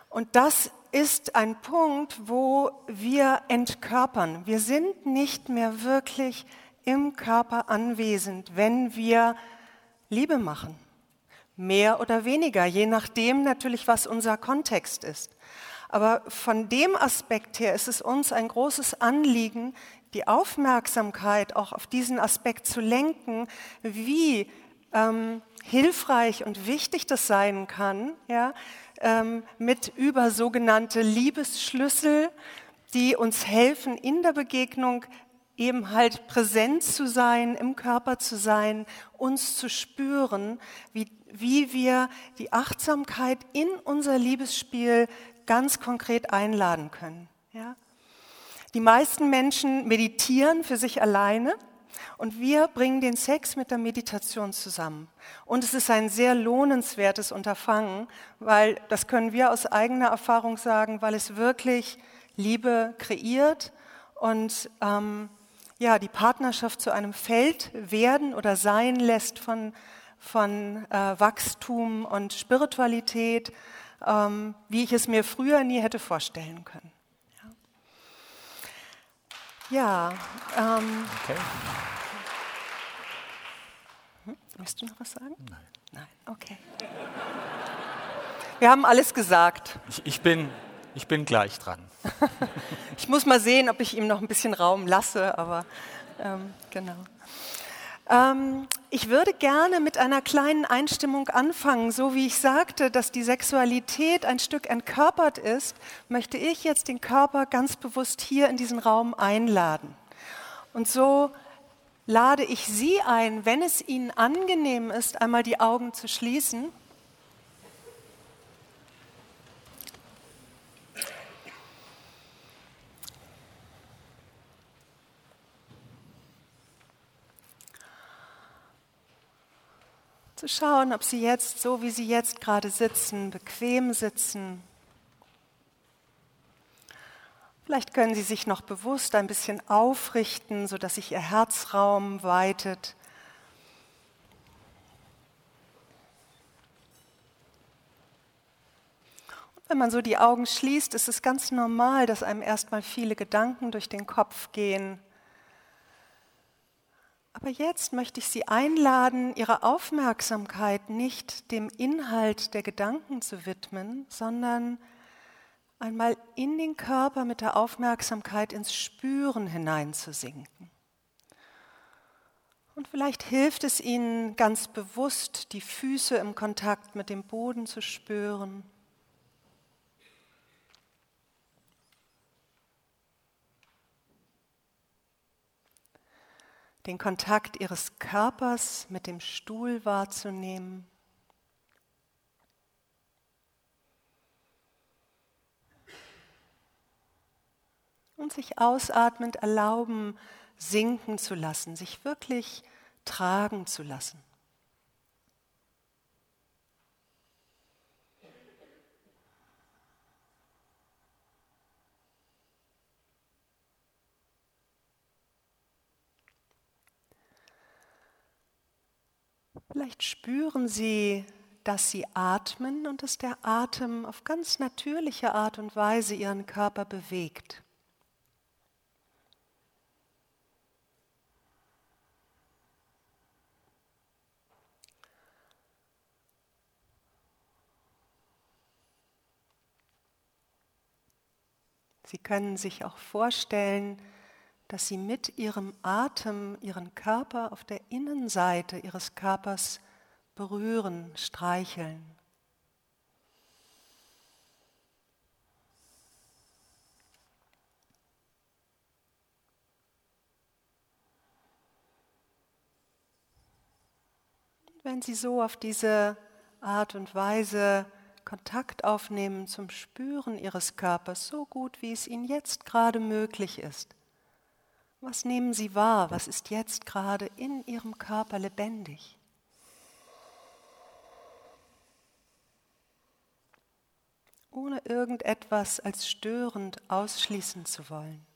Und das ist ein Punkt, wo wir entkörpern. Wir sind nicht mehr wirklich im Körper anwesend, wenn wir Liebe machen. Mehr oder weniger, je nachdem natürlich, was unser Kontext ist. Aber von dem Aspekt her ist es uns ein großes Anliegen, die Aufmerksamkeit auch auf diesen Aspekt zu lenken, wie hilfreich und wichtig das sein kann, ja, mit über sogenannte Liebesschlüssel, die uns helfen, in der Begegnung eben halt präsent zu sein, im Körper zu sein, uns zu spüren, wie wir die Achtsamkeit in unser Liebesspiel ganz konkret einladen können. Ja? Die meisten Menschen meditieren für sich alleine und wir bringen den Sex mit der Meditation zusammen. Und es ist ein sehr lohnenswertes Unterfangen, weil, das können wir aus eigener Erfahrung sagen, weil es wirklich Liebe kreiert und die Partnerschaft zu einem Feld werden oder sein lässt von Wachstum und Spiritualität, wie ich es mir früher nie hätte vorstellen können. Ja, Okay. Möchtest du noch was sagen? Nein. Nein, okay. Wir haben alles gesagt. Ich bin gleich dran. Ich muss mal sehen, ob ich ihm noch ein bisschen Raum lasse, aber genau. Ich würde gerne mit einer kleinen Einstimmung anfangen. So wie ich sagte, dass die Sexualität ein Stück entkörpert ist, möchte ich jetzt den Körper ganz bewusst hier in diesen Raum einladen. Und so lade ich Sie ein, wenn es Ihnen angenehm ist, einmal die Augen zu schließen. Zu schauen, ob Sie jetzt, so wie Sie jetzt gerade sitzen, bequem sitzen. Vielleicht können Sie sich noch bewusst ein bisschen aufrichten, sodass sich Ihr Herzraum weitet. Und wenn man so die Augen schließt, ist es ganz normal, dass einem erstmal viele Gedanken durch den Kopf gehen. Aber jetzt möchte ich Sie einladen, Ihre Aufmerksamkeit nicht dem Inhalt der Gedanken zu widmen, sondern einmal in den Körper mit der Aufmerksamkeit ins Spüren hineinzusinken. Und vielleicht hilft es Ihnen ganz bewusst, die Füße im Kontakt mit dem Boden zu spüren. Den Kontakt Ihres Körpers mit dem Stuhl wahrzunehmen. Und sich ausatmend erlauben, sinken zu lassen, sich wirklich tragen zu lassen. Vielleicht spüren Sie, dass Sie atmen und dass der Atem auf ganz natürliche Art und Weise Ihren Körper bewegt. Sie können sich auch vorstellen, dass Sie mit Ihrem Atem Ihren Körper auf der Innenseite Ihres Körpers berühren, streicheln. Wenn Sie so auf diese Art und Weise Kontakt aufnehmen zum Spüren Ihres Körpers, so gut wie es Ihnen jetzt gerade möglich ist, was nehmen Sie wahr? Was ist jetzt gerade in Ihrem Körper lebendig? Ohne irgendetwas als störend ausschließen zu wollen.